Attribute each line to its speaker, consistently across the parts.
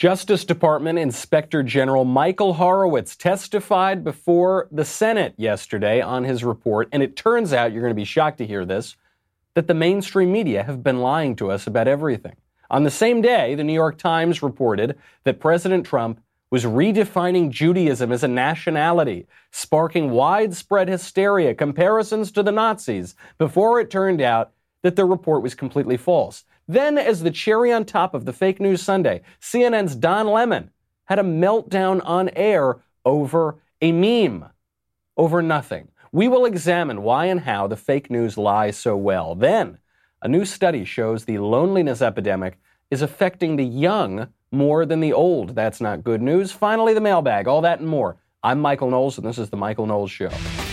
Speaker 1: Justice Department Inspector General Michael Horowitz testified before the Senate yesterday on his report, and it turns out, you're going to be shocked to hear this, that the mainstream media have been lying to us about everything. On the same day, the New York Times reported that President Trump was redefining Judaism as a nationality, sparking widespread hysteria, comparisons to the Nazis, before it turned out that the report was completely false. Then, as the cherry on top of the fake news Sunday, CNN's Don Lemon had a meltdown on air over a meme, over nothing. We will examine why and how the fake news lies so well. Then, a new study shows the loneliness epidemic is affecting the young more than the old. That's not good news. Finally, the mailbag, all that and more. I'm Michael Knowles, and this is The Michael Knowles Show.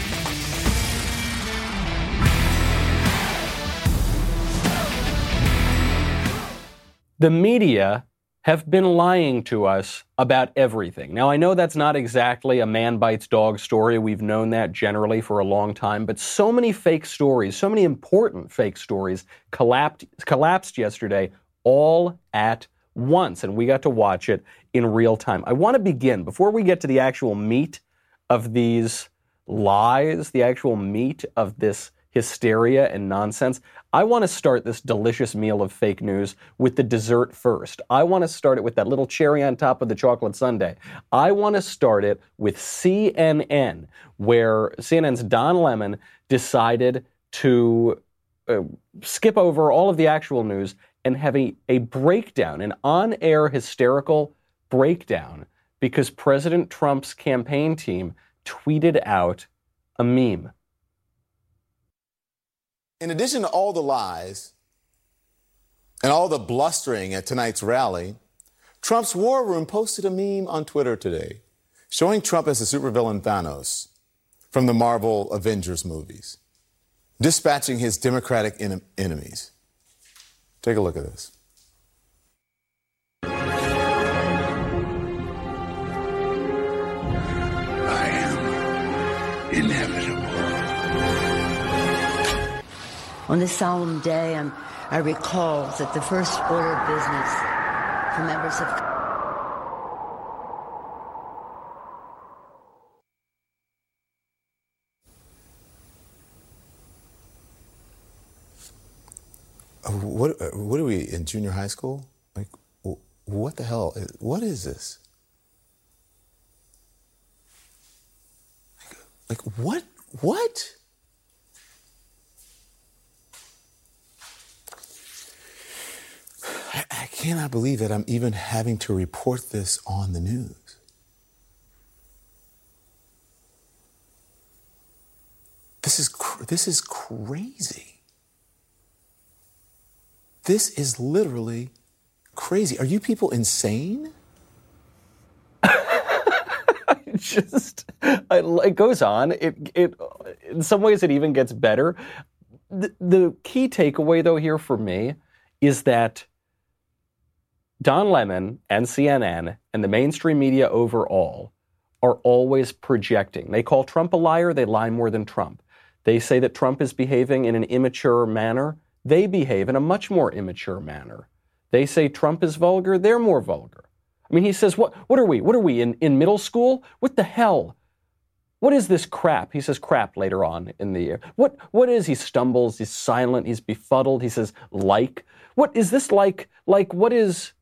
Speaker 1: The media have been lying to us about everything. Now, I know that's not exactly a man bites dog story. We've known that generally for a long time. But so many fake stories, so many important fake stories collapsed yesterday all at once. And we got to watch it in real time. I want to begin, before we get to the actual meat of these lies, the actual meat of this hysteria and nonsense, I want to start this delicious meal of fake news with the dessert first. I want to start it with that little cherry on top of the chocolate sundae. I want to start it with CNN, where CNN's Don Lemon decided to skip over all of the actual news and have a breakdown, an on-air hysterical breakdown, because President Trump's campaign team tweeted out a meme.
Speaker 2: In addition to all the lies and all the blustering at tonight's rally, Trump's war room posted a meme on Twitter today showing Trump as the supervillain Thanos from the Marvel Avengers movies, dispatching his Democratic enemies. Take a look at this.
Speaker 3: I am inevitable.
Speaker 4: On this solemn day, I recall that the first order of business for members of
Speaker 2: What are we, in junior high school? Like, what the hell? What is this? Like what? What? I cannot believe that I'm even having to report this on the news. This is crazy. This is literally crazy. Are you people insane?
Speaker 1: It goes on. It in some ways it even gets better. The key takeaway though here for me is that Don Lemon and CNN and the mainstream media overall are always projecting. They call Trump a liar. They lie more than Trump. They say that Trump is behaving in an immature manner. They behave in a much more immature manner. They say Trump is vulgar. They're more vulgar. I mean, he says, what are we? What are we, in middle school? What the hell? What is this crap? He says crap later on in the year. What is? He stumbles. He's silent. He's befuddled. He says, like. What is this like? Like, what is...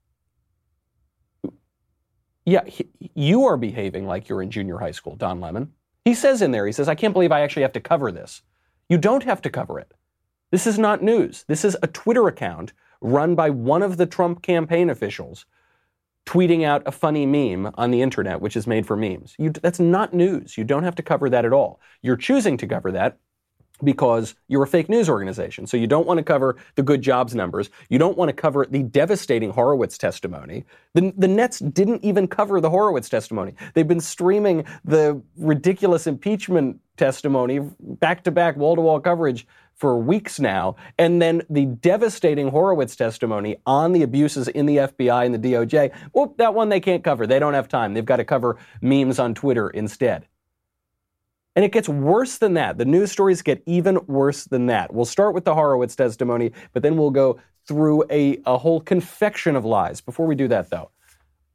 Speaker 1: Yeah, you are behaving like you're in junior high school, Don Lemon. He says in there, he says, I can't believe I actually have to cover this. You don't have to cover it. This is not news. This is a Twitter account run by one of the Trump campaign officials tweeting out a funny meme on the internet, which is made for memes. That's not news. You don't have to cover that at all. You're choosing to cover that because you're a fake news organization. So you don't want to cover the good jobs numbers. You don't want to cover the devastating Horowitz testimony. The Nets didn't even cover the Horowitz testimony. They've been streaming the ridiculous impeachment testimony, back-to-back, wall-to-wall coverage for weeks now. And then the devastating Horowitz testimony on the abuses in the FBI and the DOJ, well, that one they can't cover. They don't have time. They've got to cover memes on Twitter instead. And it gets worse than that. The news stories get even worse than that. We'll start with the Horowitz testimony, but then we'll go through a whole confection of lies. Before we do that, though,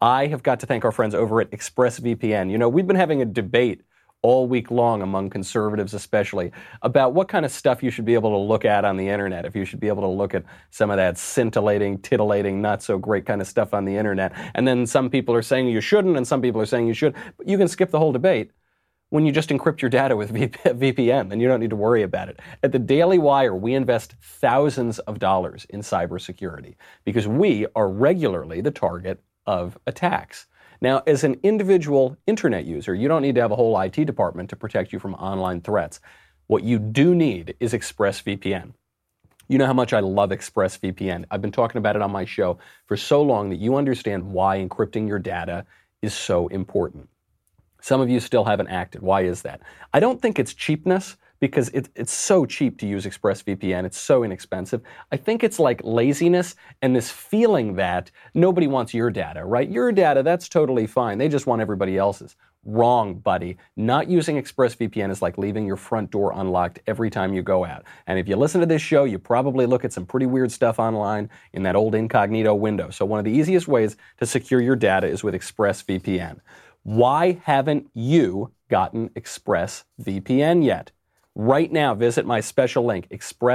Speaker 1: I have got to thank our friends over at ExpressVPN. You know, we've been having a debate all week long among conservatives especially about what kind of stuff you should be able to look at on the internet, if you should be able to look at some of that scintillating, titillating, not so great kind of stuff on the internet. And then some people are saying you shouldn't, and some people are saying you should. But you can skip the whole debate when you just encrypt your data with VPN, and you don't need to worry about it. At the Daily Wire, we invest thousands of dollars in cybersecurity because we are regularly the target of attacks. Now, as an individual internet user, you don't need to have a whole IT department to protect you from online threats. What you do need is ExpressVPN. You know how much I love ExpressVPN. I've been talking about it on my show for so long that you understand why encrypting your data is so important. Some of you still haven't acted. Why is that? I don't think it's cheapness, because it's so cheap to use ExpressVPN. It's so inexpensive. I think it's like laziness and this feeling that nobody wants your data, right? Your data, that's totally fine. They just want everybody else's. Wrong, buddy. Not using ExpressVPN is like leaving your front door unlocked every time you go out. And if you listen to this show, you probably look at some pretty weird stuff online in that old incognito window. So one of the easiest ways to secure your data is with ExpressVPN. Why haven't you gotten ExpressVPN yet? Right now, visit my special link,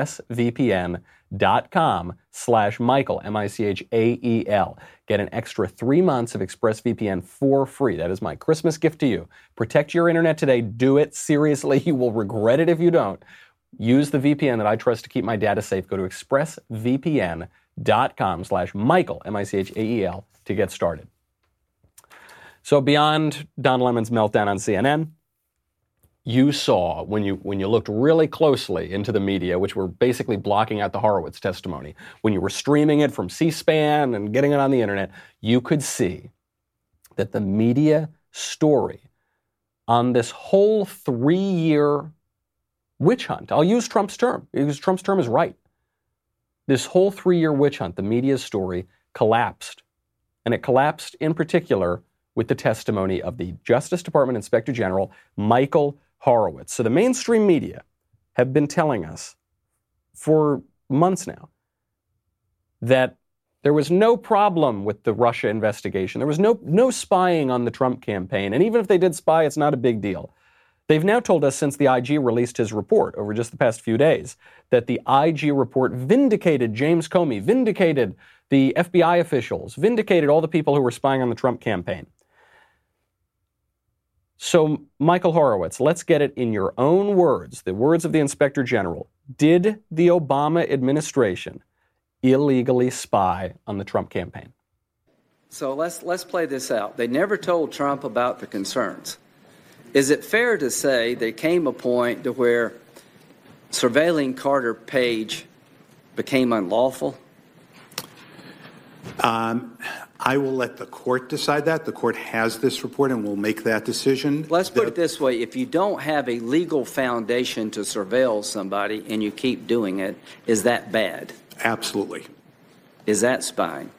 Speaker 1: expressvpn.com/Michael, Michael. Get an extra 3 months of ExpressVPN for free. That is my Christmas gift to you. Protect your internet today. Do it. Seriously, you will regret it if you don't. Use the VPN that I trust to keep my data safe. Go to expressvpn.com/Michael, Michael, to get started. So beyond Don Lemon's meltdown on CNN, you saw, when you looked really closely into the media, which were basically blocking out the Horowitz testimony, when you were streaming it from C-SPAN and getting it on the internet, you could see that the media story on this whole 3-year witch hunt, I'll use Trump's term, because Trump's term is right. This whole 3-year witch hunt, the media's story, collapsed. And it collapsed in particular with the testimony of the Justice Department Inspector General, Michael Horowitz. So the mainstream media have been telling us for months now that there was no problem with the Russia investigation. There was no spying on the Trump campaign. And even if they did spy, it's not a big deal. They've now told us, since the IG released his report over just the past few days, that the IG report vindicated James Comey, vindicated the FBI officials, vindicated all the people who were spying on the Trump campaign. So, Michael Horowitz, let's get it in your own words, the words of the Inspector General. Did the Obama administration illegally spy on the Trump campaign?
Speaker 5: So let's play this out. They never told Trump about the concerns. Is it fair to say there came a point to where surveilling Carter Page became unlawful?
Speaker 6: I will let the court decide that. The court has this report and will make that decision.
Speaker 5: Let's put it this way. If you don't have a legal foundation to surveil somebody and you keep doing it, is that bad?
Speaker 6: Absolutely.
Speaker 5: Is that spying?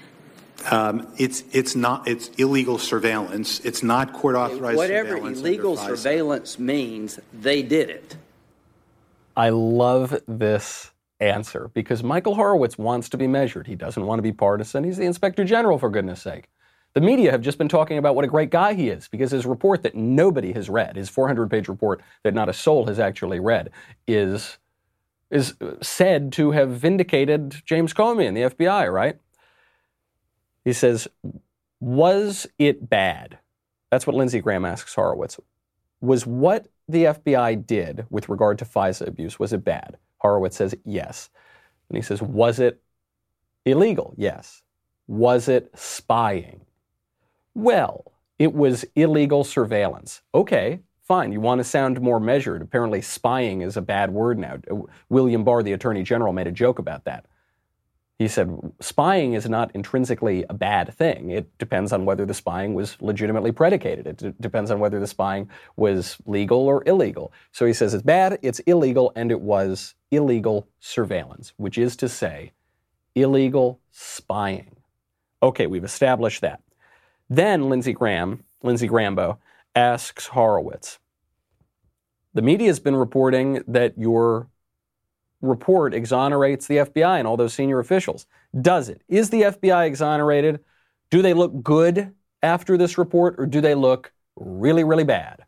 Speaker 6: It's not. It's illegal surveillance. It's not court-authorized
Speaker 5: Whatever
Speaker 6: surveillance.
Speaker 5: illegal surveillance means, they did it.
Speaker 1: I love this answer because Michael Horowitz wants to be measured. He doesn't want to be partisan. He's the Inspector General, for goodness sake. The media have just been talking about what a great guy he is because his report that nobody has read, his 400-page report that not a soul has actually read, is said to have vindicated James Comey and the FBI, right? He says, was it bad? That's what Lindsey Graham asks Horowitz. Was what the FBI did with regard to FISA abuse, was it bad? Horowitz says yes. And he says, was it illegal? Yes. Was it spying? Well, it was illegal surveillance. Okay, fine. You want to sound more measured. Apparently spying is a bad word now. William Barr, the Attorney General, made a joke about that. He said, spying is not intrinsically a bad thing. It depends on whether the spying was legitimately predicated. It depends on whether the spying was legal or illegal. So he says it's bad, it's illegal, and it was illegal surveillance, which is to say, illegal spying. Okay, we've established that. Then Lindsey Grambo, asks Horowitz, the media has been reporting that your report exonerates the FBI and all those senior officials. Does it? Is the FBI exonerated? Do they look good after this report, or do they look really, really bad?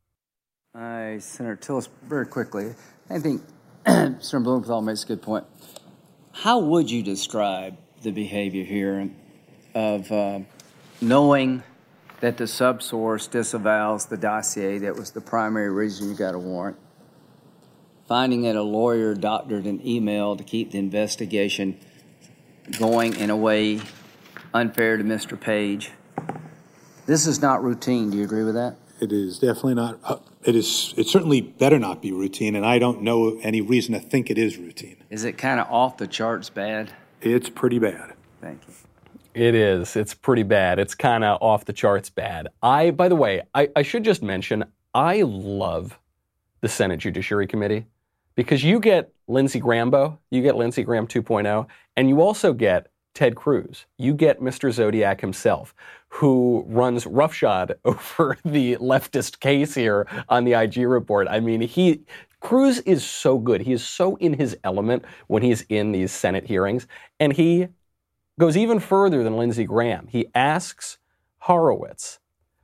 Speaker 5: Senator Tillis, very quickly, I think Senator Blumenthal makes a good point. How would you describe the behavior here of knowing that the subsource disavows the dossier that was the primary reason you got a warrant, finding that a lawyer doctored an email to keep the investigation going in a way unfair to Mr. Page? This is not routine. Do you agree with that?
Speaker 6: It is definitely not. It certainly better not be routine, and I don't know any reason to think it is routine.
Speaker 5: Is it kind of off the charts bad?
Speaker 6: It's pretty bad.
Speaker 5: Thank you.
Speaker 1: It is. It's pretty bad. It's kind of off the charts bad. By the way, I should just mention, I love the Senate Judiciary Committee because you get Lindsey Graham, you get Lindsey Graham 2.0, and you also get Ted Cruz. You get Mr. Zodiac himself, who runs roughshod over the leftist case here on the IG report. I mean, Cruz is so good. He is so in his element when he's in these Senate hearings, and he goes even further than Lindsey Graham. He asks Horowitz,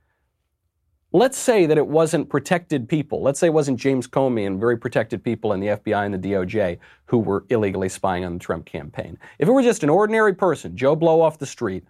Speaker 1: let's say that it wasn't protected people. Let's say it wasn't James Comey and very protected people in the FBI and the DOJ who were illegally spying on the Trump campaign. If it were just an ordinary person, Joe Blow off the street,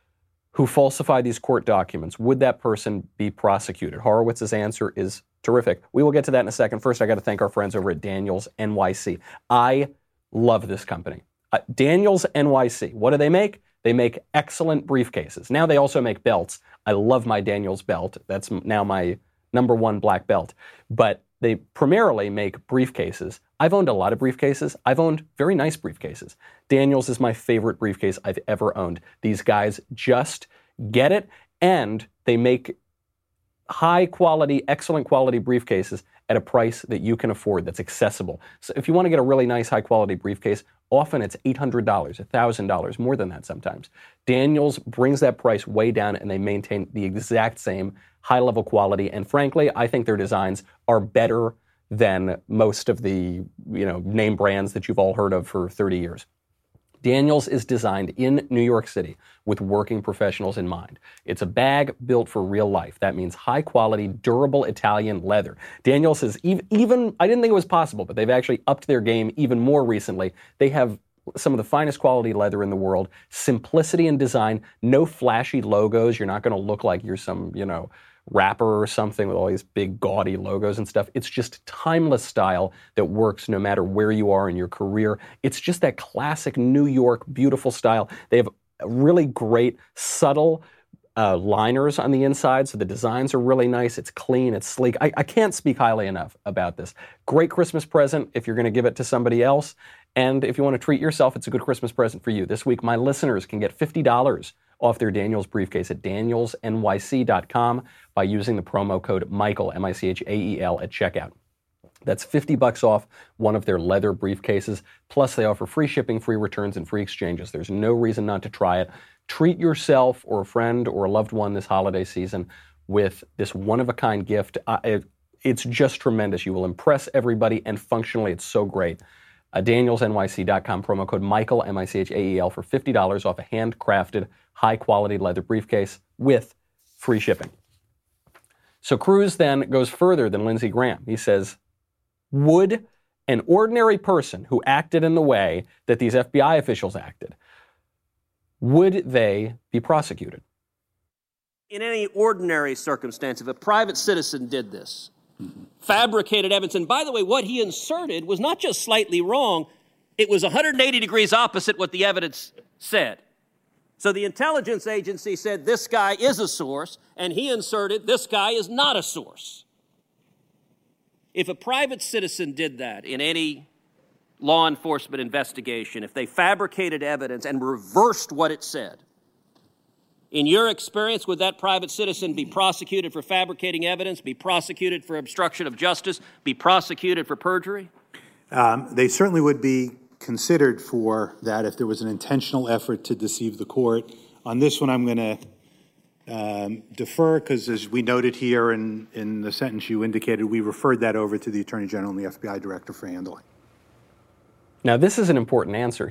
Speaker 1: who falsified these court documents, would that person be prosecuted? Horowitz's answer is terrific. We will get to that in a second. First, I got to thank our friends over at Daniels NYC. I love this company. Daniels NYC. What do they make? They make excellent briefcases. Now they also make belts. I love my Daniels belt. That's now my #1 black belt. But they primarily make briefcases. I've owned a lot of briefcases. I've owned very nice briefcases. Daniels is my favorite briefcase I've ever owned. These guys just get it, and they make high quality, excellent quality briefcases at a price that you can afford, that's accessible. So if you want to get a really nice, high quality briefcase, often it's $800, $1,000, more than that sometimes. Daniels brings that price way down, and they maintain the exact same high level quality. And frankly, I think their designs are better than most of the name brands that you've all heard of for 30 years. Daniels is designed in New York City with working professionals in mind. It's a bag built for real life. That means high quality, durable Italian leather. Daniels is even, I didn't think it was possible, but they've actually upped their game even more recently. They have some of the finest quality leather in the world, simplicity in design, no flashy logos. You're not going to look like you're some, rapper or something with all these big gaudy logos and stuff. It's just timeless style that works no matter where you are in your career. It's just that classic New York beautiful style. They have really great subtle liners on the inside, so the designs are really nice. It's clean, it's sleek. I can't speak highly enough about this. Great Christmas present if you're going to give it to somebody else. And if you want to treat yourself, it's a good Christmas present for you. This week, my listeners can get $50 off their Daniels briefcase at danielsnyc.com by using the promo code Michael, M-I-C-H-A-E-L, at checkout. That's $50 off one of their leather briefcases. Plus, they offer free shipping, free returns, and free exchanges. There's no reason not to try it. Treat yourself or a friend or a loved one this holiday season with this one-of-a-kind gift. It's just tremendous. You will impress everybody, and functionally, it's so great. DanielsNYC.com, promo code Michael, M-I-C-H-A-E-L, for $50 off a handcrafted, high-quality leather briefcase with free shipping. So Cruz then goes further than Lindsey Graham. He says, would an ordinary person who acted in the way that these FBI officials acted, would they be prosecuted?
Speaker 7: In any ordinary circumstance, if a private citizen did this, fabricated evidence, and by the way, what he inserted was not just slightly wrong, it was 180 degrees opposite what the evidence said. So the intelligence agency said this guy is a source, and he inserted this guy is not a source. If a private citizen did that in any law enforcement investigation, if they fabricated evidence and reversed what it said, in your experience, would that private citizen be prosecuted for fabricating evidence, be prosecuted for obstruction of justice, be prosecuted for perjury?
Speaker 6: They certainly would be considered for that if there was an intentional effort to deceive the court. On this one, I'm going to defer because, as we noted here in the sentence you indicated, we referred that over to the Attorney General and the FBI Director for handling.
Speaker 1: Now, this is an important answer here.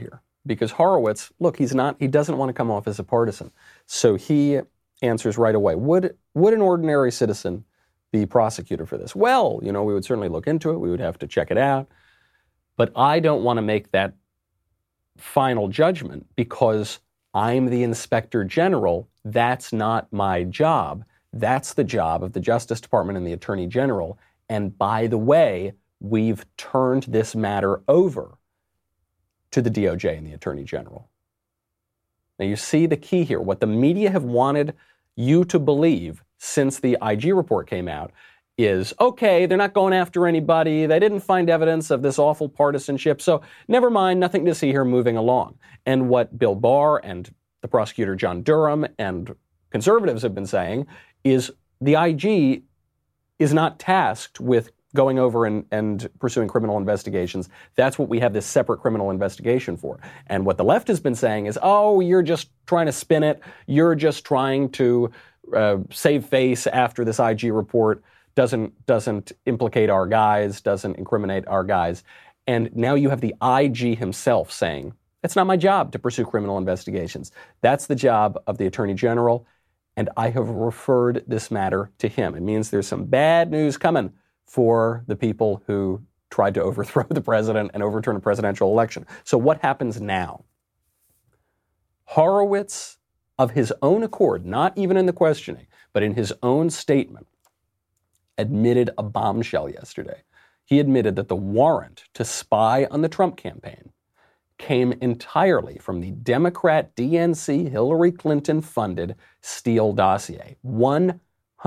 Speaker 1: because Horowitz, look, he doesn't want to come off as a partisan. So he answers right away. Would an ordinary citizen be prosecuted for this? Well, we would certainly look into it. We would have to check it out. But I don't want to make that final judgment because I'm the Inspector General. That's not my job. That's the job of the Justice Department and the Attorney General. And by the way, we've turned this matter over to the DOJ and the Attorney General. Now you see the key here. What the media have wanted you to believe since the IG report came out is, okay, they're not going after anybody. They didn't find evidence of this awful partisanship. So never mind, nothing to see here, moving along. And what Bill Barr and the prosecutor John Durham and conservatives have been saying is the IG is not tasked with going over and pursuing criminal investigations. That's what we have this separate criminal investigation for. And what the left has been saying is, oh, you're just trying to spin it. You're just trying to save face after this IG report doesn't implicate our guys, doesn't incriminate our guys. And now you have the IG himself saying, it's not my job to pursue criminal investigations. That's the job of the Attorney General. And I have referred this matter to him. It means there's some bad news coming for the people who tried to overthrow the president and overturn a presidential election. So what happens now? Horowitz, of his own accord, not even in the questioning, but in his own statement, admitted a bombshell yesterday. He admitted that the warrant to spy on the Trump campaign came entirely from the Democrat DNC Hillary Clinton funded Steele dossier. 100%.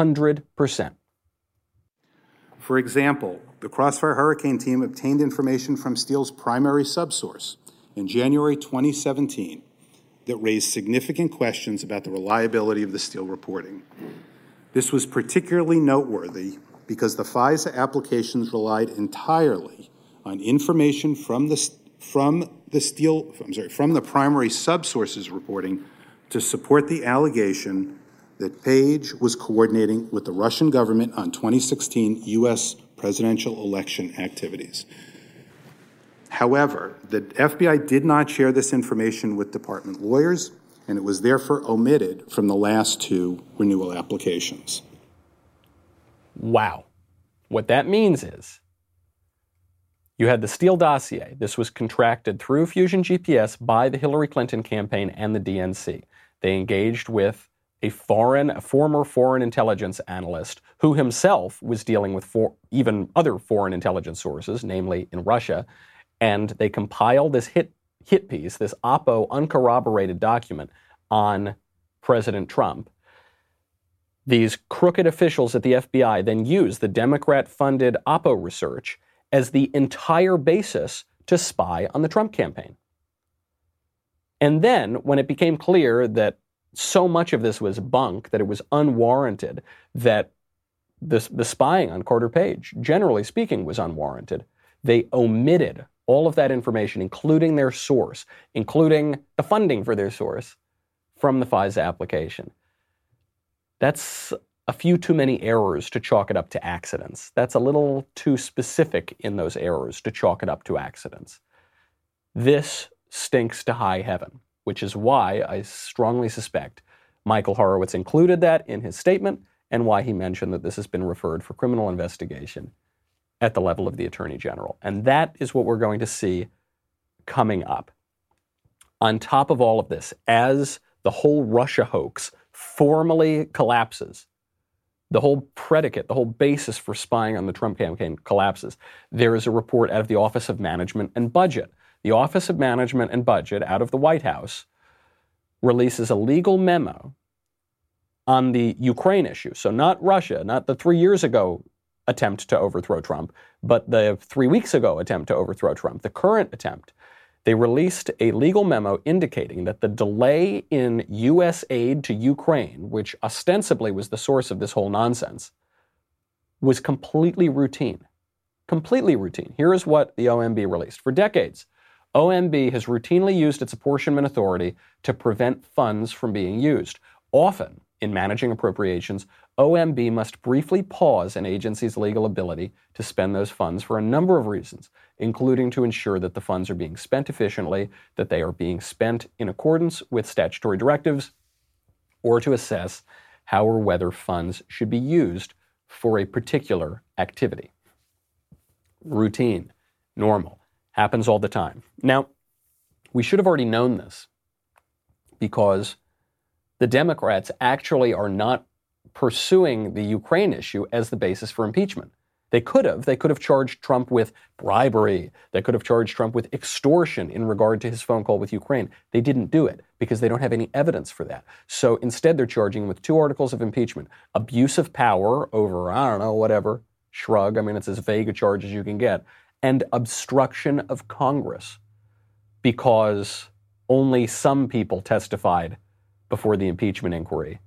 Speaker 6: For example, the Crossfire Hurricane team obtained information from Steele's primary subsource in January 2017 that raised significant questions about the reliability of the Steele reporting. This was particularly noteworthy because the FISA applications relied entirely on information from the primary subsource's reporting to support the allegation that Page was coordinating with the Russian government on 2016 U.S. presidential election activities. However, the FBI did not share this information with department lawyers, and it was therefore omitted from the last two renewal applications.
Speaker 1: Wow. What that means is you had the Steele dossier. This was contracted through Fusion GPS by the Hillary Clinton campaign and the DNC. They engaged with a former foreign intelligence analyst who himself was dealing with even other foreign intelligence sources, namely in Russia, and they compiled this hit piece, this Oppo uncorroborated document on President Trump. These crooked officials at the FBI then used the Democrat-funded Oppo research as the entire basis to spy on the Trump campaign. And then, when it became clear that so much of this was bunk, that it was unwarranted, that the spying on Carter Page, generally speaking, was unwarranted, they omitted all of that information, including their source, including the funding for their source, from the FISA application. That's a few too many errors to chalk it up to accidents. That's a little too specific in those errors to chalk it up to accidents. This stinks to high heaven, which is why I strongly suspect Michael Horowitz included that in his statement and why he mentioned that this has been referred for criminal investigation at the level of the Attorney General. And that is what we're going to see coming up. On top of all of this, as the whole Russia hoax formally collapses, the whole predicate, the whole basis for spying on the Trump campaign collapses, there is a report out of the Office of Management and Budget. The Office of Management and Budget out of the White House releases a legal memo on the Ukraine issue. So not Russia, not the 3 years ago attempt to overthrow Trump, but the 3 weeks ago attempt to overthrow Trump, the current attempt. They released a legal memo indicating that the delay in U.S. aid to Ukraine, which ostensibly was the source of this whole nonsense, was completely routine. Completely routine. Here is what the OMB released. For decades, OMB has routinely used its apportionment authority to prevent funds from being used. Often, in managing appropriations, OMB must briefly pause an agency's legal ability to spend those funds for a number of reasons, including to ensure that the funds are being spent efficiently, that they are being spent in accordance with statutory directives, or to assess how or whether funds should be used for a particular activity. Routine, normal, happens all the time. Now, we should have already known this because the Democrats actually are not pursuing the Ukraine issue as the basis for impeachment. They could have charged Trump with bribery. They could have charged Trump with extortion in regard to his phone call with Ukraine. They didn't do it because they don't have any evidence for that. So instead, they're charging him with 2 articles of impeachment: abuse of power over, I don't know, whatever, shrug. I mean, it's as vague a charge as you can get, and obstruction of Congress, because only some people testified before the impeachment inquiry.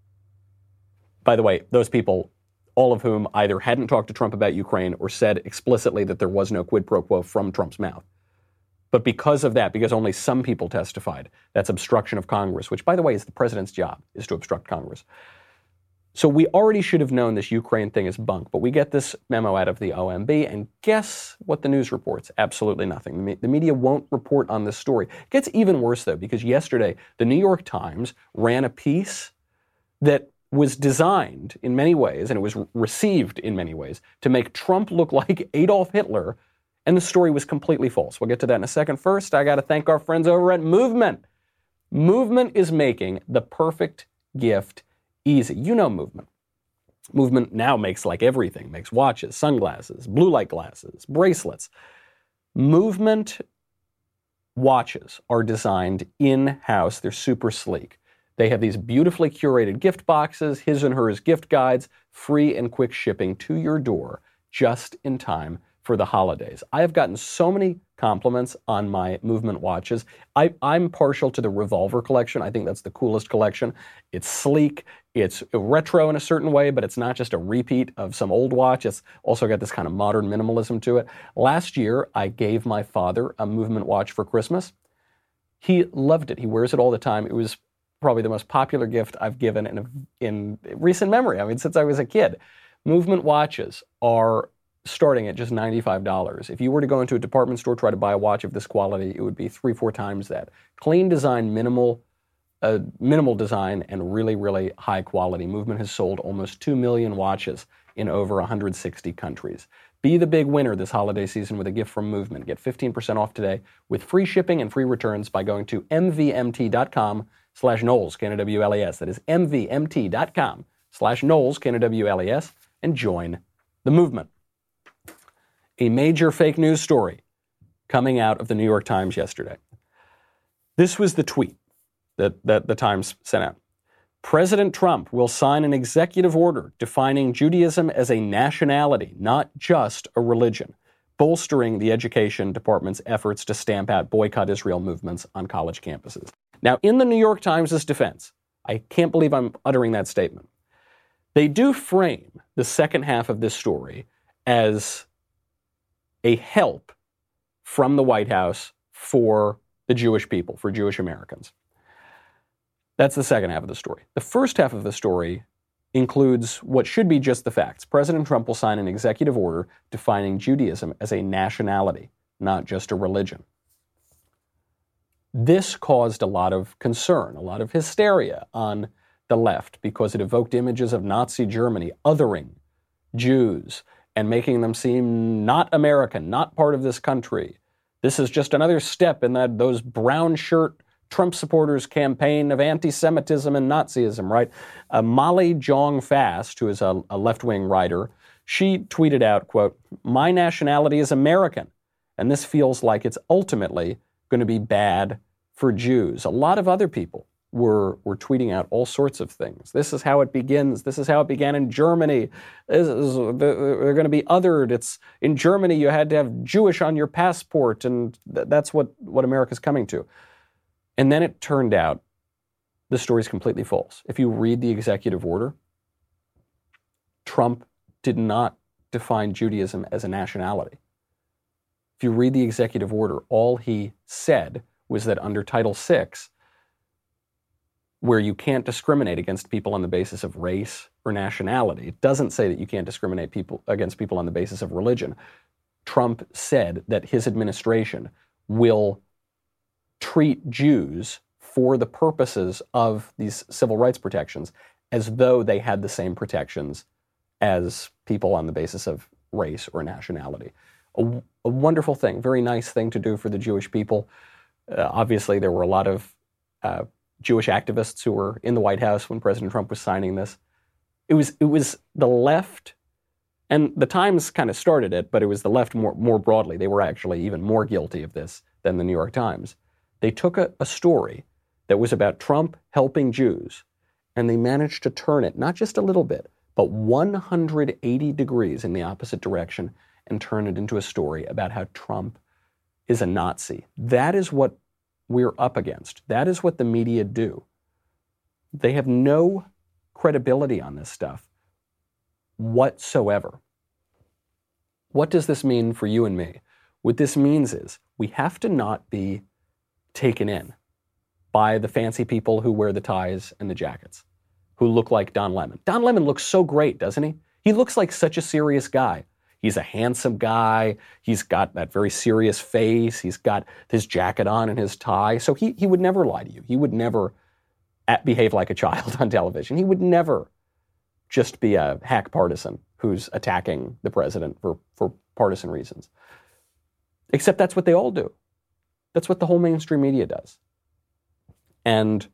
Speaker 1: By the way, those people, all of whom either hadn't talked to Trump about Ukraine or said explicitly that there was no quid pro quo from Trump's mouth. But because of that, because only some people testified, that's obstruction of Congress, which, by the way, is the president's job, is to obstruct Congress. So we already should have known this Ukraine thing is bunk, but we get this memo out of the OMB, and guess what the news reports? Absolutely nothing. The media won't report on this story. It gets even worse, though, because yesterday the New York Times ran a piece that was designed in many ways, and it was received in many ways, to make Trump look like Adolf Hitler, and the story was completely false. We'll get to that in a second. First, I got to thank our friends over at Movement. Movement is making the perfect gift easy. You know Movement. Movement now makes like everything, makes watches, sunglasses, blue light glasses, bracelets. Movement watches are designed in-house. They're super sleek. They have these beautifully curated gift boxes, his and hers gift guides, free and quick shipping to your door just in time for the holidays. I have gotten so many compliments on my Movement watches. I'm partial to the Revolver collection. I think that's the coolest collection. It's sleek. It's retro in a certain way, but it's not just a repeat of some old watch. It's also got this kind of modern minimalism to it. Last year, I gave my father a Movement watch for Christmas. He loved it. He wears it all the time. It was probably the most popular gift I've given in recent memory. I mean, since I was a kid. Movement watches are starting at just $95. If you were to go into a department store, try to buy a watch of this quality, it would be 3-4 times that. Clean design, minimal design, and really, really high quality. Movement has sold almost 2 million watches in over 160 countries. Be the big winner this holiday season with a gift from Movement. Get 15% off today with free shipping and free returns by going to mvmt.com/Knowles, K-N-O-W-L-E-S. That is mvmt.com/Knowles, K-N-O-W-L-E-S, and join the movement. A major fake news story coming out of the New York Times yesterday. This was the tweet that the Times sent out. President Trump will sign an executive order defining Judaism as a nationality, not just a religion, bolstering the Education Department's efforts to stamp out boycott Israel movements on college campuses. Now, in the New York Times' defense, I can't believe I'm uttering that statement. They do frame the second half of this story as a help from the White House for the Jewish people, for Jewish Americans. That's the second half of the story. The first half of the story includes what should be just the facts. President Trump will sign an executive order defining Judaism as a nationality, not just a religion. This caused a lot of concern, a lot of hysteria on the left because it evoked images of Nazi Germany othering Jews and making them seem not American, not part of this country. This is just another step in those brown shirt Trump supporters' campaign of anti-Semitism and Nazism, right? Molly Jong Fast, who is a left-wing writer, she tweeted out, quote, "My nationality is American, and this feels like it's ultimately going to be bad for Jews." A lot of other people were tweeting out all sorts of things. This is how it begins. This is how it began in Germany. They're going to be othered. It's in Germany you had to have Jewish on your passport, and that's what America's coming to. And then it turned out the story's completely false. If you read the executive order, Trump did not define Judaism as a nationality. If you read the executive order, all he said was that under Title VI, where you can't discriminate against people on the basis of race or nationality. It doesn't say that you can't discriminate against people on the basis of religion. Trump said that his administration will treat Jews for the purposes of these civil rights protections as though they had the same protections as people on the basis of race or nationality. A wonderful thing, very nice thing to do for the Jewish people. Obviously, there were a lot of Jewish activists who were in the White House when President Trump was signing this. It was the left, and the Times kind of started it, but it was the left more broadly. They were actually even more guilty of this than the New York Times. They took a story that was about Trump helping Jews, and they managed to turn it, not just a little bit, but 180 degrees in the opposite direction, and turn it into a story about how Trump is a Nazi. That is what we're up against. That is what the media do. They have no credibility on this stuff whatsoever. What does this mean for you and me? What this means is we have to not be taken in by the fancy people who wear the ties and the jackets, who look like Don Lemon. Don Lemon looks so great, doesn't he? He looks like such a serious guy. He's a handsome guy. He's got that very serious face. He's got his jacket on and his tie. So he would never lie to you. He would never behave like a child on television. He would never just be a hack partisan who's attacking the president for partisan reasons. Except that's what they all do. That's what the whole mainstream media does. And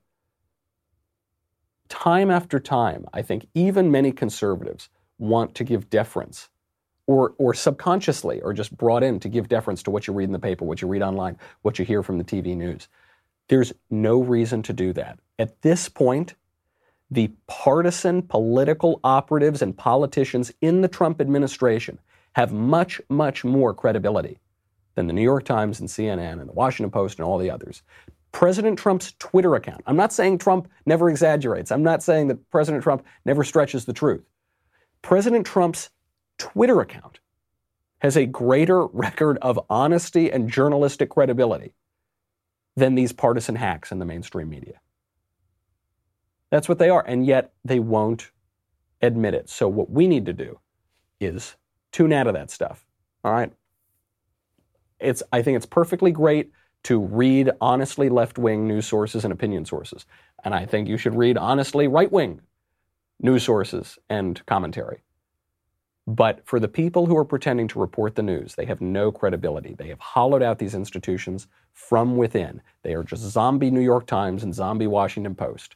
Speaker 1: time after time, I think even many conservatives want to give deference or subconsciously or just brought in to give deference to what you read in the paper, what you read online, what you hear from the TV news. There's no reason to do that. At this point, the partisan political operatives and politicians in the Trump administration have much, much more credibility than the New York Times and CNN and the Washington Post and all the others. President Trump's Twitter account. I'm not saying Trump never exaggerates. I'm not saying that President Trump never stretches the truth. President Trump's Twitter account has a greater record of honesty and journalistic credibility than these partisan hacks in the mainstream media. That's what they are, and yet they won't admit it. So what we need to do is tune out of that stuff, all right? I think it's perfectly great to read honestly left-wing news sources and opinion sources, and I think you should read honestly right-wing news sources and commentary. But for the people who are pretending to report the news, they have no credibility. They have hollowed out these institutions from within. They are just zombie New York Times and zombie Washington Post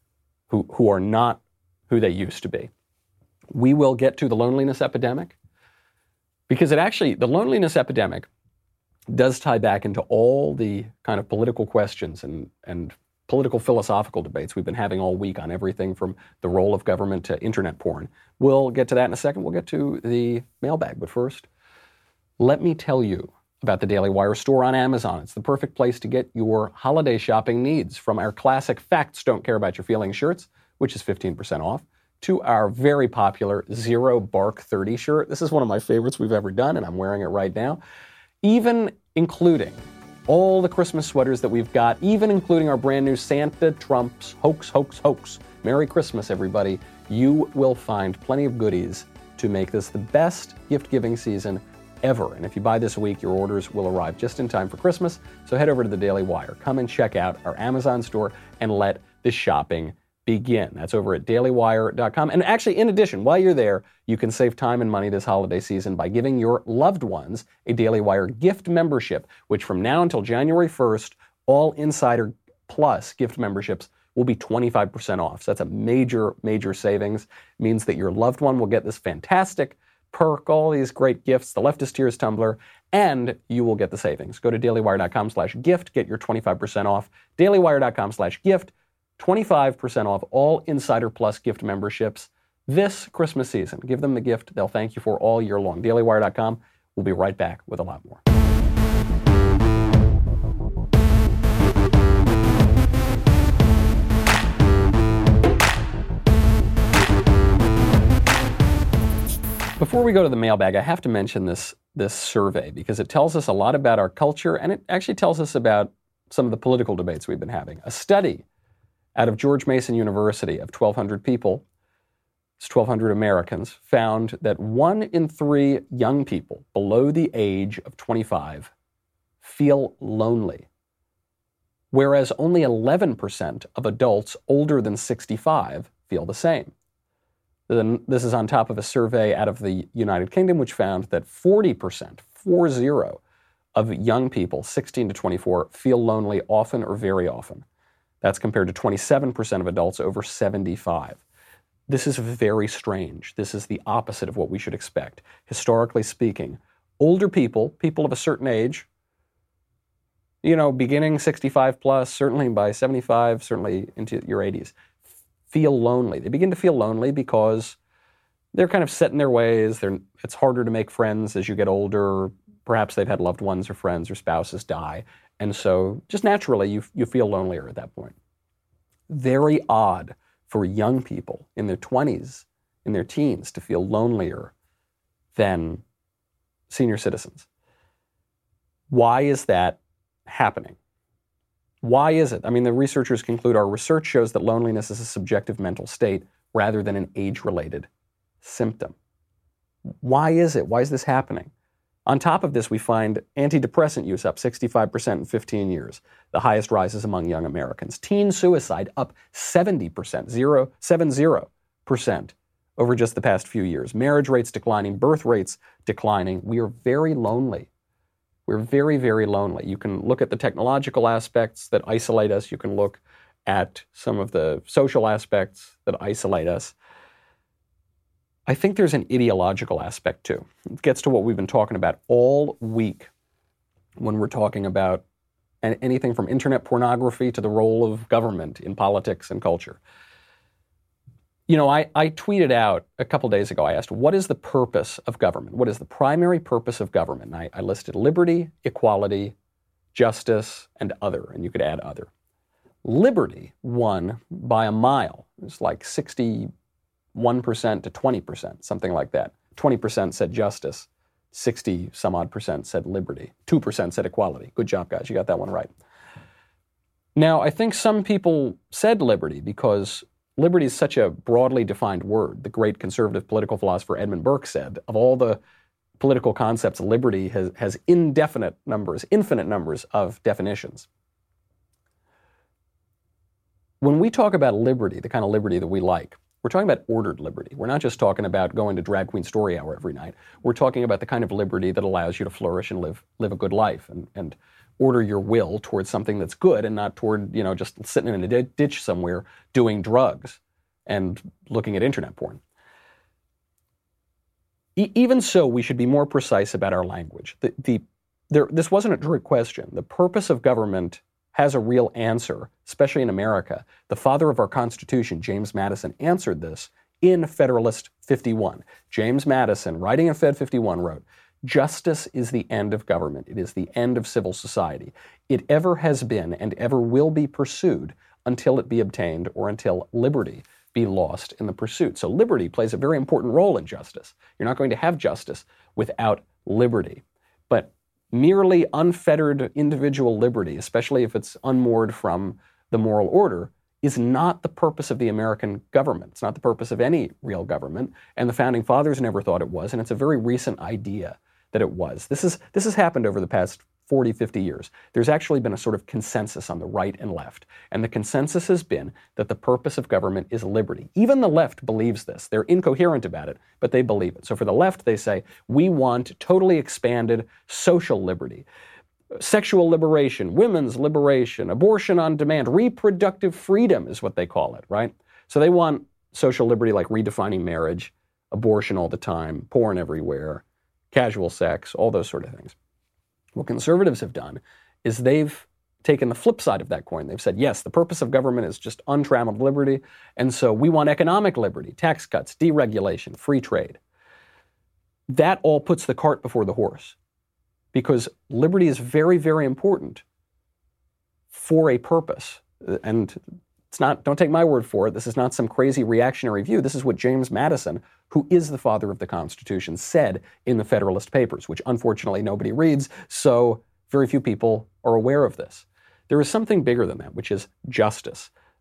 Speaker 1: who are not who they used to be. We will get to the loneliness epidemic because the loneliness epidemic does tie back into all the kind of political questions and political philosophical debates we've been having all week on everything from the role of government to internet porn. We'll get to that in a second. We'll get to the mailbag. But first, let me tell you about the Daily Wire store on Amazon. It's the perfect place to get your holiday shopping needs, from our classic Facts Don't Care About Your Feelings shirts, which is 15% off, to our very popular Zero Bark 30 shirt. This is one of my favorites we've ever done, and I'm wearing it right now. Even including all the Christmas sweaters that we've got, even including our brand new Santa Trump's Hoax, Hoax, Hoax. Merry Christmas, everybody. You will find plenty of goodies to make this the best gift-giving season ever. And if you buy this week, your orders will arrive just in time for Christmas. So head over to the Daily Wire. Come and check out our Amazon store and let the shopping begin. That's over at dailywire.com. And actually, in addition, while you're there, you can save time and money this holiday season by giving your loved ones a Daily Wire gift membership, which from now until January 1st, all Insider Plus gift memberships will be 25% off. So that's a major, major savings. It means that your loved one will get this fantastic perk, all these great gifts, the Leftist Tears tumbler, and you will get the savings. Go to dailywire.com/gift, get your 25% off. dailywire.com/gift, 25% off all Insider Plus gift memberships this Christmas season. Give them the gift they'll thank you for all year long. dailywire.com. We'll be right back with a lot more. Before we go to the mailbag, I have to mention this survey because it tells us a lot about our culture, and it actually tells us about some of the political debates we've been having. A study out of George Mason University of 1,200 people, it's 1,200 Americans, found that 1 in 3 young people below the age of 25 feel lonely, whereas only 11% of adults older than 65 feel the same. Then this is on top of a survey out of the United Kingdom, which found that 40%, 40, of young people, 16 to 24, feel lonely often or very often. That's compared to 27% of adults over 75. This is very strange. This is the opposite of what we should expect. Historically speaking, older people, people of a certain age, beginning 65 plus, certainly by 75, certainly into your 80s, feel lonely. They begin to feel lonely because they're kind of set in their ways. It's harder to make friends as you get older. Perhaps they've had loved ones or friends or spouses die. And so just naturally, you feel lonelier at that point. Very odd for young people in their 20s, in their teens, to feel lonelier than senior citizens. Why is that happening? Why is it? I mean, the researchers conclude our research shows that loneliness is a subjective mental state rather than an age-related symptom. Why is it? Why is this happening? On top of this, we find antidepressant use up 65% in 15 years, the highest rises among young Americans. Teen suicide up 70%, 70% over just the past few years. Marriage rates declining, birth rates declining. We are very lonely. We're very, very lonely. You can look at the technological aspects that isolate us. You can look at some of the social aspects that isolate us. I think there's an ideological aspect too. It gets to what we've been talking about all week when we're talking about anything from internet pornography to the role of government in politics and culture. I tweeted out a couple days ago, I asked, what is the purpose of government? What is the primary purpose of government? And I listed liberty, equality, justice, and other, and you could add other. Liberty won by a mile. It was like 61% to 20%, something like that. 20% said justice, 60 some odd percent said liberty, 2% said equality. Good job, guys, you got that one right. Now, I think some people said liberty because liberty is such a broadly defined word. The great conservative political philosopher Edmund Burke said, of all the political concepts, liberty has infinite numbers of definitions. When we talk about liberty, the kind of liberty that we like, we're talking about ordered liberty. We're not just talking about going to drag queen story hour every night. We're talking about the kind of liberty that allows you to flourish and live a good life and order your will towards something that's good and not toward, just sitting in a ditch somewhere doing drugs and looking at internet porn. Even so, we should be more precise about our language. This wasn't a trick question. The purpose of government has a real answer, especially in America. The father of our Constitution, James Madison, answered this in Federalist 51. James Madison, writing in Fed 51, wrote, "Justice is the end of government. It is the end of civil society. It ever has been and ever will be pursued until it be obtained or until liberty be lost in the pursuit." So liberty plays a very important role in justice. You're not going to have justice without liberty. But merely unfettered individual liberty, especially if it's unmoored from the moral order, is not the purpose of the American government. It's not the purpose of any real government, and the Founding Fathers never thought it was, and it's a very recent idea that it was. This has happened over the past 40, 50 years. There's actually been a sort of consensus on the right and left, and the consensus has been that the purpose of government is liberty. Even the left believes this. They're incoherent about it, but they believe it. So for the left, they say, we want totally expanded social liberty, sexual liberation, women's liberation, abortion on demand, reproductive freedom is what they call it, right? So they want social liberty like redefining marriage, abortion all the time, porn everywhere, casual sex, all those sort of things. What conservatives have done is they've taken the flip side of that coin. They've said, yes, the purpose of government is just untrammeled liberty, and so we want economic liberty, tax cuts, deregulation, free trade. That all puts the cart before the horse, because liberty is very, very important for a purpose. And it's not, don't take my word for it, this is not some crazy reactionary view. This is what James Madison, who is the father of the Constitution, said in the Federalist Papers, which unfortunately nobody reads, so very few people are aware of this. There is something bigger than that, which is justice.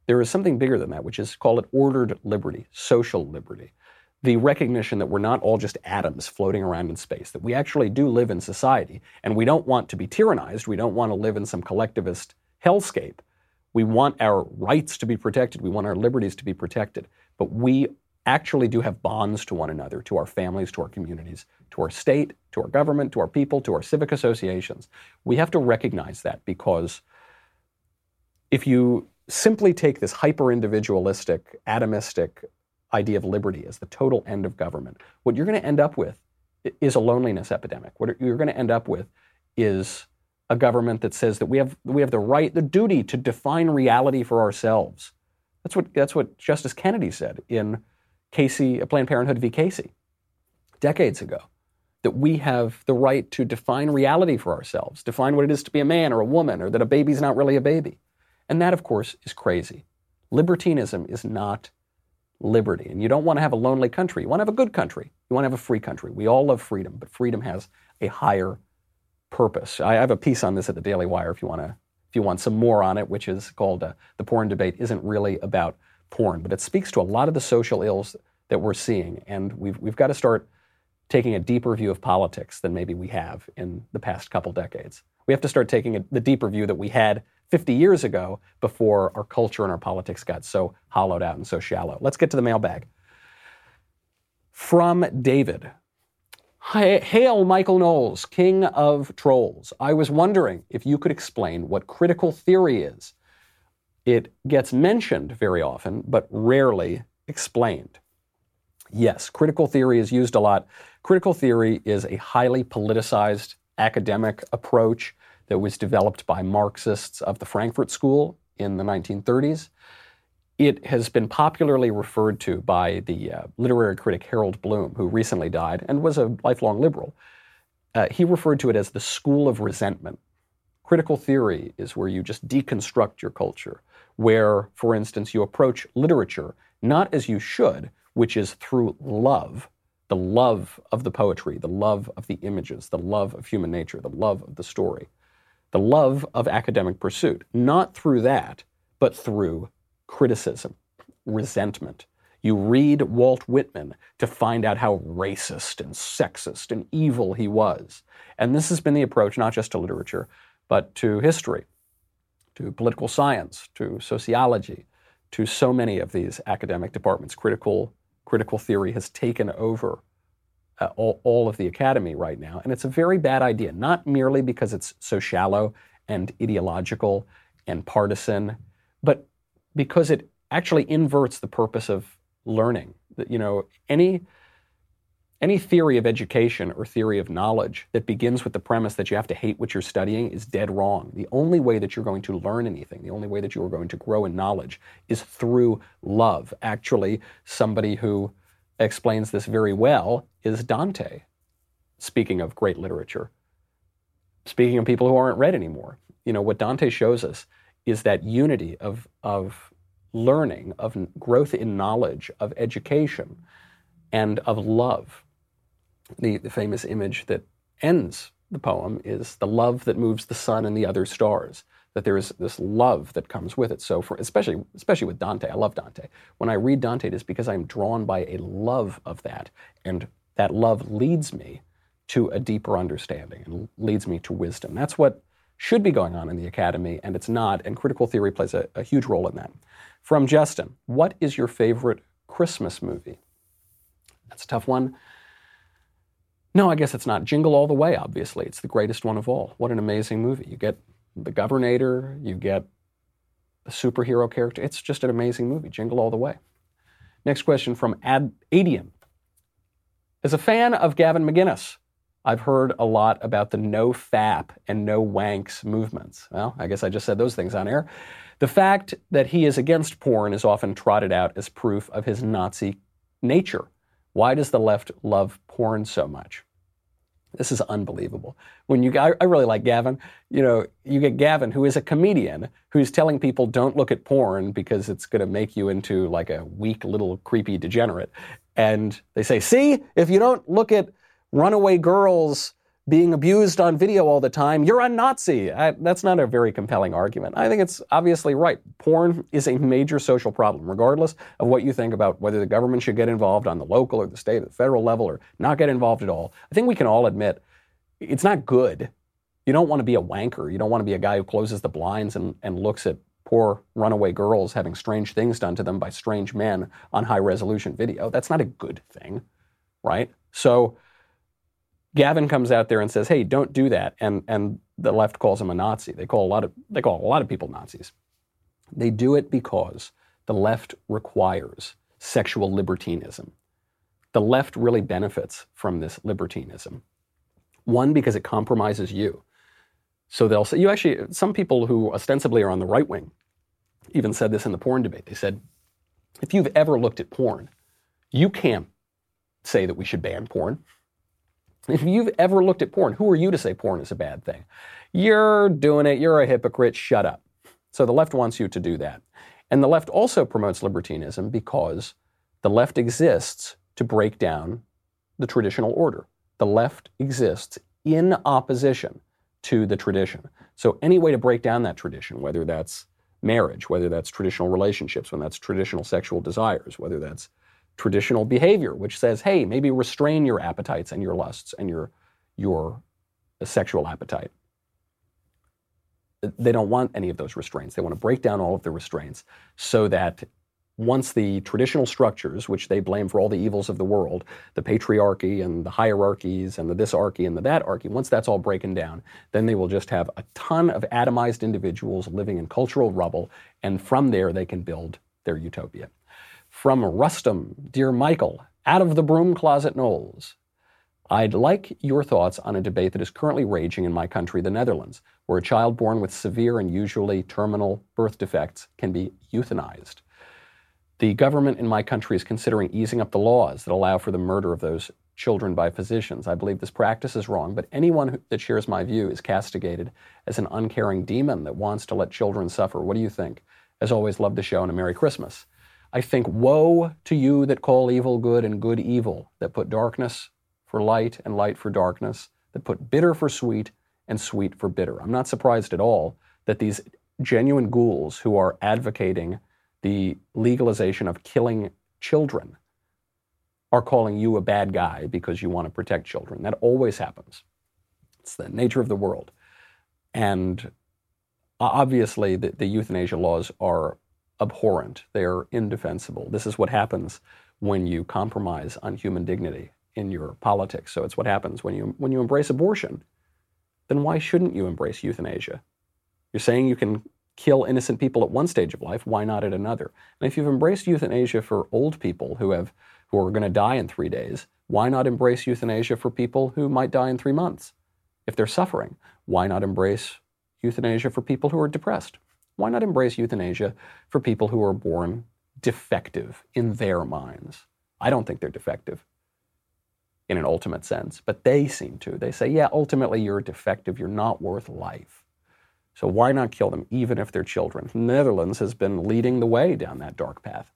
Speaker 1: There is something bigger than that, which is, call it ordered liberty, social liberty. The recognition that we're not all just atoms floating around in space, that we actually do live in society, and we don't want to be tyrannized. We don't want to live in some collectivist hellscape. We want our rights to be protected. We want our liberties to be protected. But we actually do have bonds to one another, to our families, to our communities, to our state, to our government, to our people, to our civic associations. We have to recognize that, because if you simply take this hyper-individualistic, atomistic idea of liberty as the total end of government, what you're going to end up with is a loneliness epidemic. What you're going to end up with is a government that says that we have the right, the duty to define reality for ourselves. That's what Justice Kennedy said in Planned Parenthood v. Casey, decades ago, that we have the right to define reality for ourselves, define what it is to be a man or a woman, or that a baby's not really a baby. And that, of course, is crazy. Libertinism is not liberty. And you don't want to have a lonely country. You want to have a good country. You want to have a free country. We all love freedom, but freedom has a higher purpose. I have a piece on this at the Daily Wire if you want some more on it, which is called The Porn Debate Isn't Really About Porn. But it speaks to a lot of the social ills that we're seeing. And we've got to start taking a deeper view of politics than maybe we have in the past couple decades. We have to start taking the deeper view that we had 50 years ago before our culture and our politics got so hollowed out and so shallow. Let's get to the mailbag. From David. Hail, Michael Knowles, king of trolls. I was wondering if you could explain what critical theory is. It gets mentioned very often, but rarely explained. Yes, critical theory is used a lot. Critical theory is a highly politicized academic approach that was developed by Marxists of the Frankfurt School in the 1930s. It has been popularly referred to by the literary critic Harold Bloom, who recently died and was a lifelong liberal. He referred to it as the school of resentment. Critical theory is where you just deconstruct your culture, where, for instance, you approach literature not as you should, which is through love, the love of the poetry, the love of the images, the love of human nature, the love of the story, the love of academic pursuit. Not through that, but through criticism, resentment. You read Walt Whitman to find out how racist and sexist and evil he was. And this has been the approach not just to literature, but to history, to political science, to sociology, to so many of these academic departments. Critical theory has taken over all of the academy right now. And it's a very bad idea, not merely because it's so shallow and ideological and partisan, but because it actually inverts the purpose of learning. You know, any theory of education or theory of knowledge that begins with the premise that you have to hate what you're studying is dead wrong. The only way that you're going to learn anything, the only way that you are going to grow in knowledge is through love. Actually, somebody who explains this very well is Dante, speaking of great literature. Speaking of people who aren't read anymore. You know, what Dante shows us is that unity of learning, of growth in knowledge, of education, and of love. The famous image that ends the poem is the love that moves the sun and the other stars, that there is this love that comes with it. So especially with Dante, I love Dante. When I read Dante, it is because I'm drawn by a love of that, and that love leads me to a deeper understanding and leads me to wisdom. That's what should be going on in the academy, and it's not, and critical theory plays a huge role in that. From Justin, what is your favorite Christmas movie? That's a tough one. No, I guess it's not Jingle All the Way, obviously. It's the greatest one of all. What an amazing movie. You get the Governator, you get the superhero character. It's just an amazing movie, Jingle All the Way. Next question from Adian. As a fan of Gavin McInnes, I've heard a lot about the no fap and no wanks movements. Well, I guess I just said those things on air. The fact that he is against porn is often trotted out as proof of his Nazi nature. Why does the left love porn so much? This is unbelievable. I really like Gavin. You know, you get Gavin, who is a comedian, who's telling people don't look at porn because it's going to make you into like a weak little creepy degenerate. And they say, see, if you don't look at runaway girls being abused on video all the time, you're a Nazi. That's not a very compelling argument. I think it's obviously right. Porn is a major social problem, regardless of what you think about whether the government should get involved on the local or the state or the federal level or not get involved at all. I think we can all admit it's not good. You don't want to be a wanker. You don't want to be a guy who closes the blinds and looks at poor runaway girls having strange things done to them by strange men on high-resolution video. That's not a good thing, right? So Gavin comes out there and says, hey, don't do that. And the left calls him a Nazi. They call a lot of people Nazis. They do it because the left requires sexual libertinism. The left really benefits from this libertinism. One, because it compromises you. So they'll say, some people who ostensibly are on the right wing even said this in the porn debate. They said, if you've ever looked at porn, you can't say that we should ban porn. If you've ever looked at porn, who are you to say porn is a bad thing? You're doing it. You're a hypocrite. Shut up. So the left wants you to do that. And the left also promotes libertinism because the left exists to break down the traditional order. The left exists in opposition to the tradition. So any way to break down that tradition, whether that's marriage, whether that's traditional relationships, when that's traditional sexual desires, whether that's traditional behavior, which says, hey, maybe restrain your appetites and your lusts and your sexual appetite. They don't want any of those restraints. They want to break down all of the restraints so that once the traditional structures, which they blame for all the evils of the world, the patriarchy and the hierarchies and the thisarchy and the thatarchy, once that's all broken down, then they will just have a ton of atomized individuals living in cultural rubble, and from there they can build their utopia. From Rustum, dear Michael, out of the broom closet Knowles, I'd like your thoughts on a debate that is currently raging in my country, the Netherlands, where a child born with severe and usually terminal birth defects can be euthanized. The government in my country is considering easing up the laws that allow for the murder of those children by physicians. I believe this practice is wrong, but anyone that shares my view is castigated as an uncaring demon that wants to let children suffer. What do you think? As always, love the show and a Merry Christmas. I think, woe to you that call evil good and good evil, that put darkness for light and light for darkness, that put bitter for sweet and sweet for bitter. I'm not surprised at all that these genuine ghouls who are advocating the legalization of killing children are calling you a bad guy because you want to protect children. That always happens. It's the nature of the world. And obviously the euthanasia laws are abhorrent. They are indefensible. This is what happens when you compromise on human dignity in your politics. So it's what happens when you embrace abortion. Then why shouldn't you embrace euthanasia? You're saying you can kill innocent people at one stage of life, why not at another? And if you've embraced euthanasia for old people who are going to die in 3 days, why not embrace euthanasia for people who might die in 3 months? If they're suffering, why not embrace euthanasia for people who are depressed? Why not embrace euthanasia for people who are born defective in their minds? I don't think they're defective in an ultimate sense, but they seem to. They say, yeah, ultimately you're defective, you're not worth life. So why not kill them, even if they're children? The Netherlands has been leading the way down that dark path.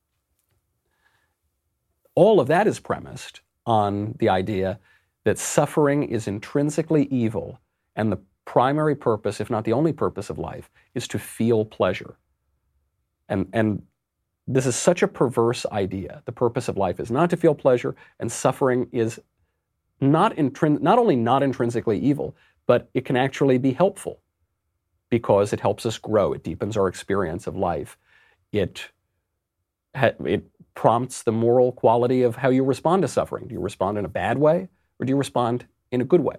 Speaker 1: All of that is premised on the idea that suffering is intrinsically evil, and the primary purpose, if not the only purpose of life, is to feel pleasure. And this is such a perverse idea. The purpose of life is not to feel pleasure, and suffering is not only not intrinsically evil, but it can actually be helpful, because it helps us grow. It deepens our experience of life. It prompts the moral quality of how you respond to suffering. Do you respond in a bad way, or do you respond in a good way?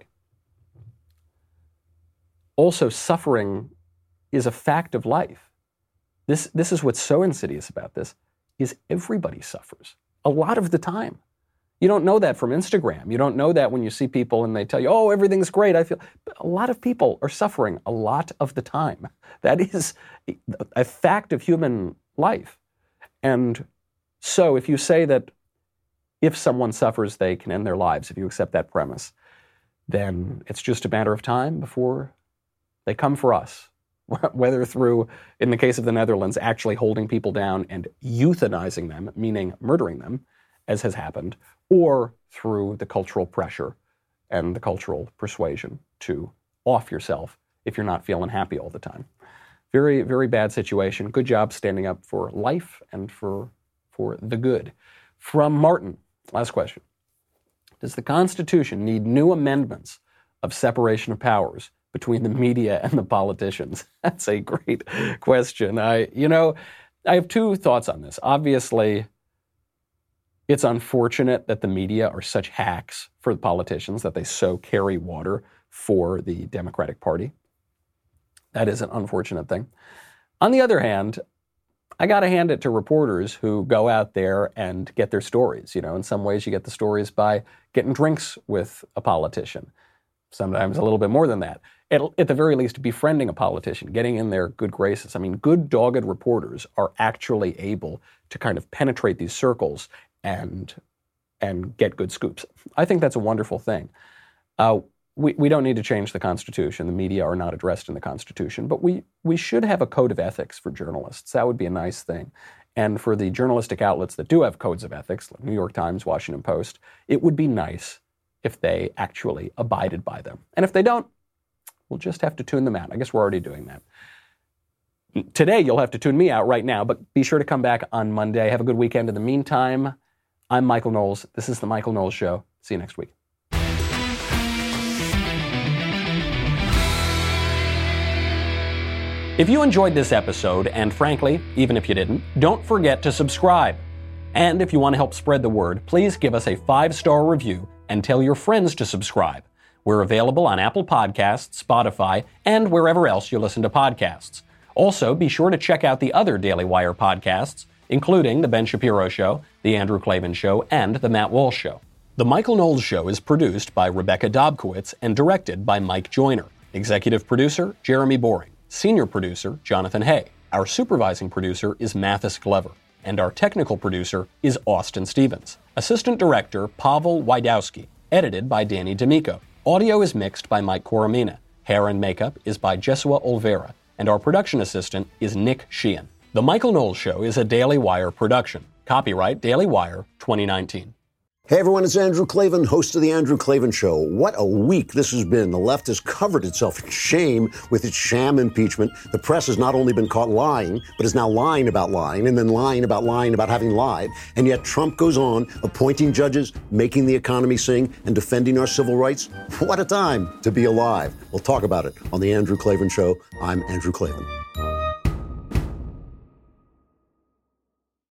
Speaker 1: Also, suffering is a fact of life. This is what's so insidious about this, is everybody suffers a lot of the time. You don't know that from Instagram. You don't know that when you see people and they tell you, oh, everything's great. But a lot of people are suffering a lot of the time. That is a fact of human life. And so if you say that if someone suffers, they can end their lives, if you accept that premise, then it's just a matter of time before they come for us. Whether through, in the case of the Netherlands, actually holding people down and euthanizing them, meaning murdering them, as has happened, or through the cultural pressure and the cultural persuasion to off yourself if you're not feeling happy all the time. Very, very bad situation. Good job standing up for life and for the good. From Martin, last question. Does the Constitution need new amendments of separation of powers between the media and the politicians? That's a great question. I have two thoughts on this. Obviously, it's unfortunate that the media are such hacks for the politicians, that they so carry water for the Democratic Party. That is an unfortunate thing. On the other hand, I got to hand it to reporters who go out there and get their stories. In some ways you get the stories by getting drinks with a politician. Sometimes a little bit more than that. At the very least, befriending a politician, getting in their good graces. I mean, good, dogged reporters are actually able to kind of penetrate these circles and get good scoops. I think that's a wonderful thing. We don't need to change the Constitution. The media are not addressed in the Constitution, but we should have a code of ethics for journalists. That would be a nice thing. And for the journalistic outlets that do have codes of ethics, like New York Times, Washington Post, it would be nice if they actually abided by them. And if they don't, we'll just have to tune them out. I guess we're already doing that. Today, you'll have to tune me out right now, but be sure to come back on Monday. Have a good weekend. In the meantime, I'm Michael Knowles. This is The Michael Knowles Show. See you next week. If you enjoyed this episode, and frankly, even if you didn't, don't forget to subscribe. And if you want to help spread the word, please give us a 5-star review and tell your friends to subscribe. We're available on Apple Podcasts, Spotify, and wherever else you listen to podcasts. Also, be sure to check out the other Daily Wire podcasts, including The Ben Shapiro Show, The Andrew Klavan Show, and The Matt Walsh Show. The Michael Knowles Show is produced by Rebecca Dobkowitz and directed by Mike Joyner. Executive producer, Jeremy Boring. Senior producer, Jonathan Hay. Our supervising producer is Mathis Glover. And our technical producer is Austin Stevens. Assistant director, Pavel Wydowski. Edited by Danny D'Amico. Audio is mixed by Mike Coromina. Hair and makeup is by Jesua Olvera. And our production assistant is Nick Sheehan. The Michael Knowles Show is a Daily Wire production. Copyright Daily Wire 2019.
Speaker 8: Hey everyone, it's Andrew Klavan, host of The Andrew Klavan Show. What a week this has been. The left has covered itself in shame with its sham impeachment. The press has not only been caught lying, but is now lying about lying, and then lying about having lied. And yet Trump goes on appointing judges, making the economy sing, and defending our civil rights. What a time to be alive. We'll talk about it on The Andrew Klavan Show. I'm Andrew Klavan.